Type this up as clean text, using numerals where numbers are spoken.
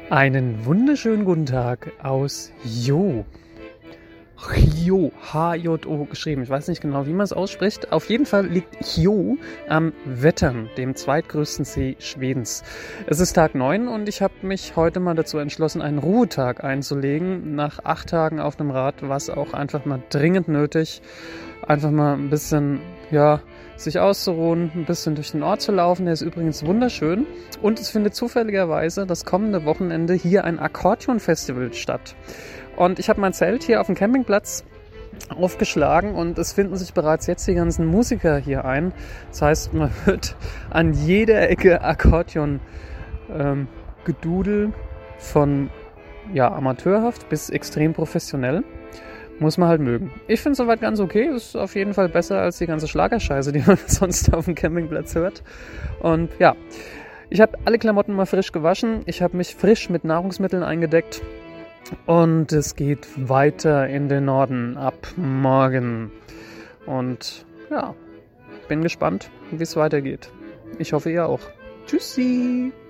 Einen wunderschönen guten Tag aus Hjo. Hjo, H-J-O geschrieben. Ich weiß nicht genau, wie man es ausspricht. Auf jeden Fall liegt Hjo am Vättern, dem zweitgrößten See Schwedens. Es ist Tag 9 und ich habe mich heute mal dazu entschlossen, einen Ruhetag einzulegen. Nach 8 Tagen auf dem Rad war es auch einfach mal dringend nötig, einfach mal ein bisschen, sich auszuruhen, ein bisschen durch den Ort zu laufen. Der ist übrigens wunderschön und es findet zufälligerweise das kommende Wochenende hier ein Akkordeonfestival statt. Und ich habe mein Zelt hier auf dem Campingplatz aufgeschlagen und es finden sich bereits jetzt die ganzen Musiker hier ein. Das heißt, man hört an jeder Ecke Akkordeon Gedudel von amateurhaft bis extrem professionell. Muss man halt mögen. Ich finde es soweit ganz okay. Ist auf jeden Fall besser als die ganze Schlagerscheiße, die man sonst auf dem Campingplatz hört. Und ja, ich habe alle Klamotten mal frisch gewaschen. Ich habe mich frisch mit Nahrungsmitteln eingedeckt. Und es geht weiter in den Norden ab morgen. Und ja, bin gespannt, wie es weitergeht. Ich hoffe, ihr auch. Tschüssi!